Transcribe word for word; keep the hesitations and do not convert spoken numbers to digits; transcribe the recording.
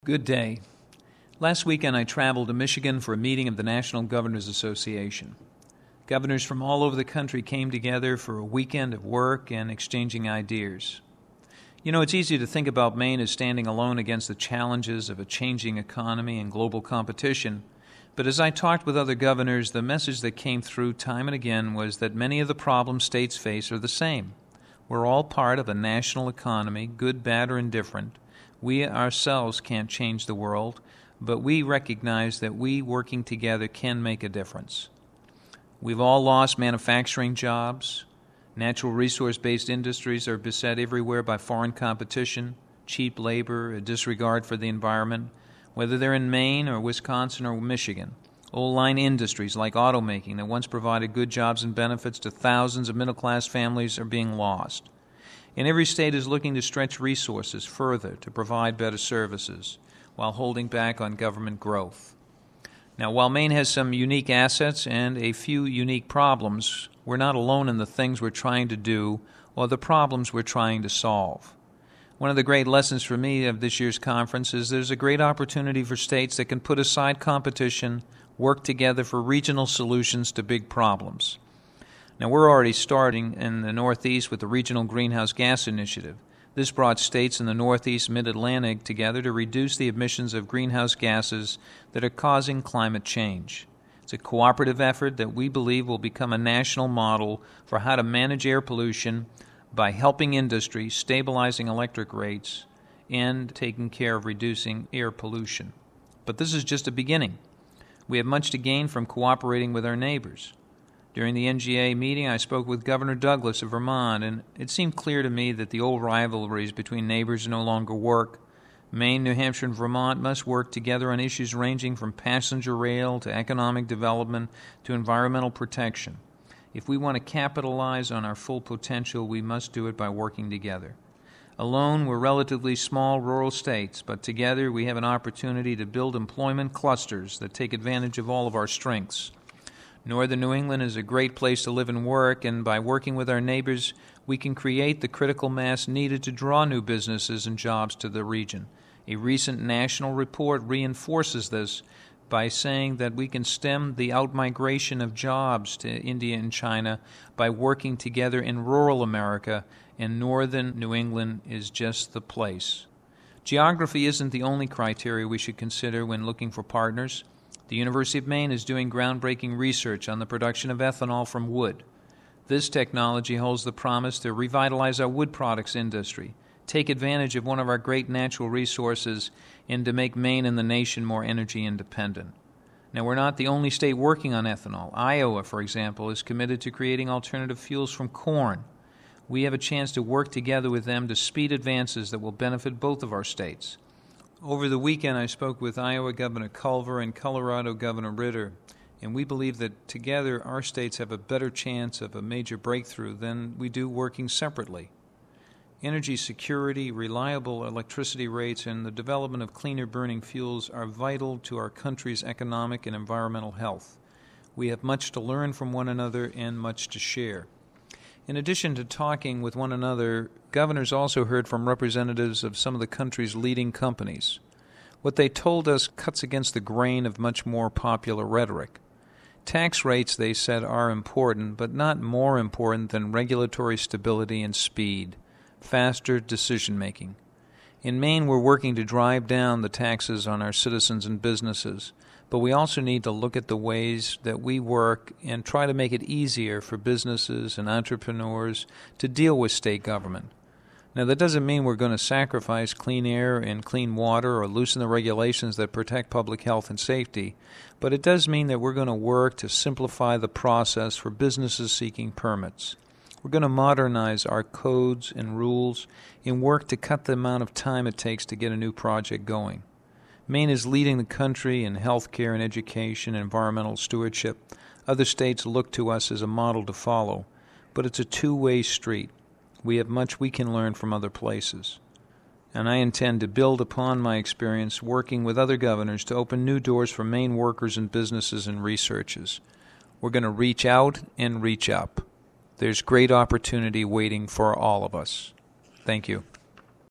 Good day. Last weekend I traveled to Michigan for a meeting of the National Governors Association. Governors from all over the country came together for a weekend of work and exchanging ideas. You know, it's easy to think about Maine as standing alone against the challenges of a changing economy and global competition, but as I talked with other governors, the message that came through time and again was that many of the problems states face are the same. We're all part of a national economy, good, bad, or indifferent. We ourselves can't change the world, but we recognize that we working together can make a difference. We've all lost manufacturing jobs. Natural resource-based industries are beset everywhere by foreign competition, cheap labor, a disregard for the environment, whether they're in Maine or Wisconsin or Michigan. Old-line industries like automaking that once provided good jobs and benefits to thousands of middle-class families are being lost. And every state is looking to stretch resources further to provide better services while holding back on government growth. Now, while Maine has some unique assets and a few unique problems, we're not alone in the things we're trying to do or the problems we're trying to solve. One of the great lessons for me of this year's conference is there's a great opportunity for states that can put aside competition, work together for regional solutions to big problems. Now, we're already starting in the Northeast with the Regional Greenhouse Gas Initiative. This brought states in the Northeast Mid-Atlantic together to reduce the emissions of greenhouse gases that are causing climate change. It's a cooperative effort that we believe will become a national model for how to manage air pollution by helping industry, stabilizing electric rates, and taking care of reducing air pollution. But this is just a beginning. We have much to gain from cooperating with our neighbors. During the N G A meeting, I spoke with Governor Douglas of Vermont, and it seemed clear to me that the old rivalries between neighbors no longer work. Maine, New Hampshire, and Vermont must work together on issues ranging from passenger rail to economic development to environmental protection. If we want to capitalize on our full potential, we must do it by working together. Alone, we're relatively small rural states, but together we have an opportunity to build employment clusters that take advantage of all of our strengths. Northern New England is a great place to live and work, and by working with our neighbors, we can create the critical mass needed to draw new businesses and jobs to the region. A recent national report reinforces this by saying that we can stem the outmigration of jobs to India and China by working together in rural America, and northern New England is just the place. Geography isn't the only criteria we should consider when looking for partners. The University of Maine is doing groundbreaking research on the production of ethanol from wood. This technology holds the promise to revitalize our wood products industry, take advantage of one of our great natural resources, and to make Maine and the nation more energy independent. Now, we're not the only state working on ethanol. Iowa, for example, is committed to creating alternative fuels from corn. We have a chance to work together with them to speed advances that will benefit both of our states. Over the weekend, I spoke with Iowa Governor Culver and Colorado Governor Ritter, and we believe that together our states have a better chance of a major breakthrough than we do working separately. Energy security, reliable electricity rates, and the development of cleaner burning fuels are vital to our country's economic and environmental health. We have much to learn from one another and much to share. In addition to talking with one another, governors also heard from representatives of some of the country's leading companies. What they told us cuts against the grain of much more popular rhetoric. Tax rates, they said, are important, but not more important than regulatory stability and speed, faster decision-making. In Maine, we're working to drive down the taxes on our citizens and businesses, but we also need to look at the ways that we work and try to make it easier for businesses and entrepreneurs to deal with state government. Now, that doesn't mean we're going to sacrifice clean air and clean water or loosen the regulations that protect public health and safety, but it does mean that we're going to work to simplify the process for businesses seeking permits. We're going to modernize our codes and rules and work to cut the amount of time it takes to get a new project going. Maine is leading the country in health care and education and environmental stewardship. Other states look to us as a model to follow, but it's a two-way street. We have much we can learn from other places. And I intend to build upon my experience working with other governors to open new doors for Maine workers and businesses and researchers. We're going to reach out and reach up. There's great opportunity waiting for all of us. Thank you.